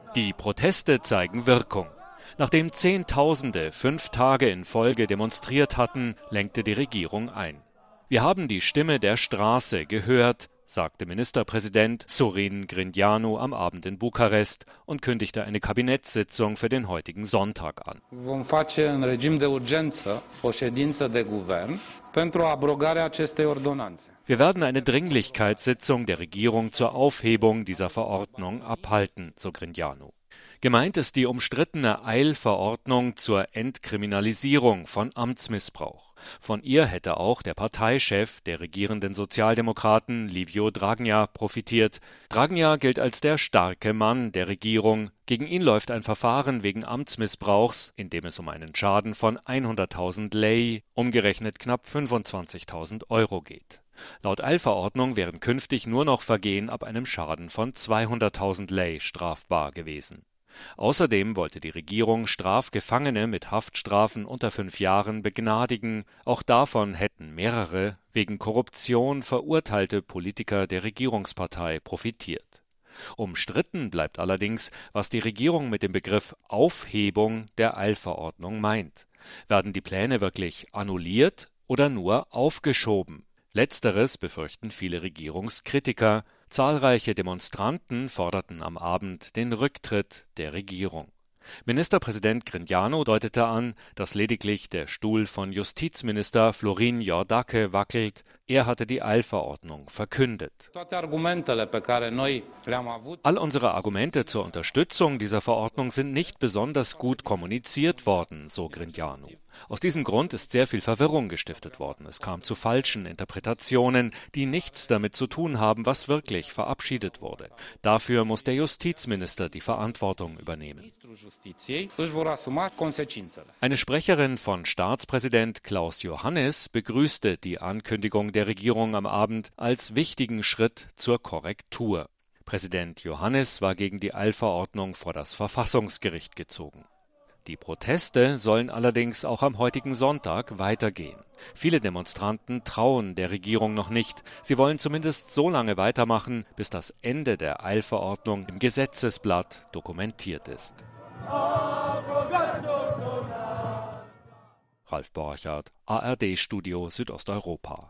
Die Proteste zeigen Wirkung. Nachdem Zehntausende 5 Tage in Folge demonstriert hatten, lenkte die Regierung ein. Wir haben die Stimme der Straße gehört, sagte Ministerpräsident Zorin Grindeanu am Abend in Bukarest und kündigte eine Kabinettssitzung für den heutigen Sonntag an. Wir werden eine Dringlichkeitssitzung der Regierung zur Aufhebung dieser Verordnung abhalten, so Grindeanu. Gemeint ist die umstrittene Eilverordnung zur Entkriminalisierung von Amtsmissbrauch. Von ihr hätte auch der Parteichef der regierenden Sozialdemokraten, Liviu Dragnea, profitiert. Dragnea gilt als der starke Mann der Regierung. Gegen ihn läuft ein Verfahren wegen Amtsmissbrauchs, in dem es um einen Schaden von 100.000 lei, umgerechnet knapp 25.000 Euro geht. Laut Eilverordnung wären künftig nur noch Vergehen ab einem Schaden von 200.000 lei strafbar gewesen. Außerdem wollte die Regierung Strafgefangene mit Haftstrafen unter 5 Jahren begnadigen. Auch davon hätten mehrere wegen Korruption verurteilte Politiker der Regierungspartei profitiert. Umstritten bleibt allerdings, was die Regierung mit dem Begriff Aufhebung der Eilverordnung meint. Werden die Pläne wirklich annulliert oder nur aufgeschoben? Letzteres befürchten viele Regierungskritiker. Zahlreiche Demonstranten forderten am Abend den Rücktritt der Regierung. Ministerpräsident Grindeanu deutete an, dass lediglich der Stuhl von Justizminister Florin Iordache wackelt. Er hatte die Eilverordnung verkündet. All unsere Argumente zur Unterstützung dieser Verordnung sind nicht besonders gut kommuniziert worden, so Grindeanu. Aus diesem Grund ist sehr viel Verwirrung gestiftet worden. Es kam zu falschen Interpretationen, die nichts damit zu tun haben, was wirklich verabschiedet wurde. Dafür muss der Justizminister die Verantwortung übernehmen. Eine Sprecherin von Staatspräsident Klaus Johannis begrüßte die Ankündigung der Regierung am Abend als wichtigen Schritt zur Korrektur. Präsident Johannis war gegen die Eilverordnung vor das Verfassungsgericht gezogen. Die Proteste sollen allerdings auch am heutigen Sonntag weitergehen. Viele Demonstranten trauen der Regierung noch nicht. Sie wollen zumindest so lange weitermachen, bis das Ende der Eilverordnung im Gesetzesblatt dokumentiert ist. Ralf Borchardt, ARD-Studio Südosteuropa.